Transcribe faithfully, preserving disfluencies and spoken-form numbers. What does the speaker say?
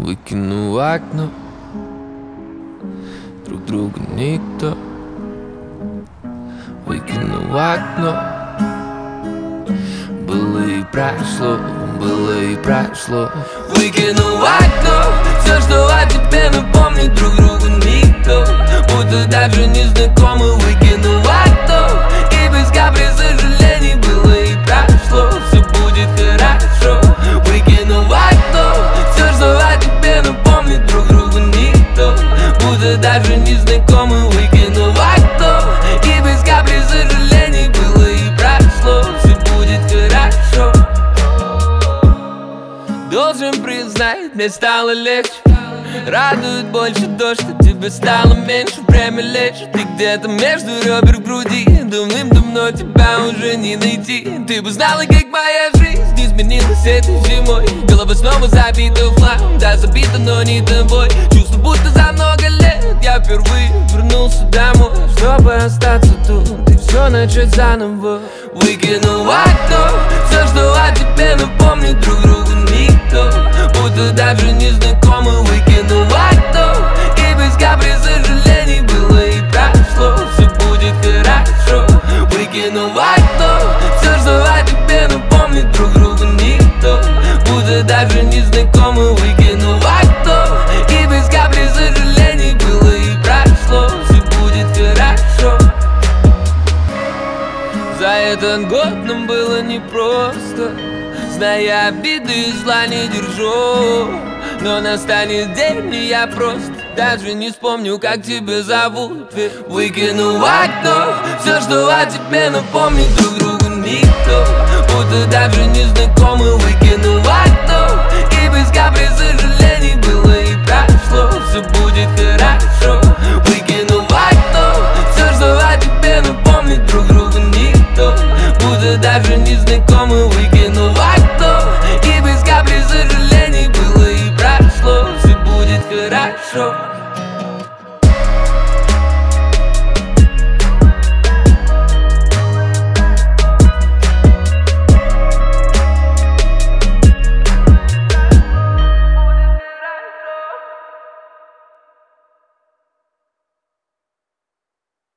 Выкину в окно, друг друга никто. Выкину в окно. Было и прошло, было и прошло. Выкину в окно все, что о тебе напомнит друг другу никто. Будто даже не знакомы. Выкину в окно, и без капли сожалений было и прошло. Все будет хорошо. Выкину в окно все, что о тебе напомнит друг другу никто. Будто даже не знакомы. Выкину в окно, и без капли сожалений было и прошло. Все будет хорошо. Должен признать, мне стало легче. Радует больше то, что тебе стало меньше. Время лечит, ты где-то между ребер в груди. Давным-давно тебя уже не найти. Ты бы знала, как моя жизнь изменилась этой зимой. Голова снова забита в хлам, да забита, но не тобой. Чувство, будто за много лет я впервые вернулся домой, чтобы остаться тут и все начать заново. Выкину в окно все, что о тебе напомнит друг другу никто. Будто даже не знакомы. Выкину в окно, и без капли сожалений было и прошло. Все будет хорошо. Выкину в окно все, что о тебе напомнит друг другу никто. Будто даже не знакомы. Выкину в окно, и без капли сожалений было и прошло. Все будет хорошо. За этот год нам было непросто, зная обиды и зла не держу. Но настанет день, и я просто даже не вспомню, как тебя зовут. Выкину в окно все, что о тебе напомнит друг другу никто. Будто даже не знаком.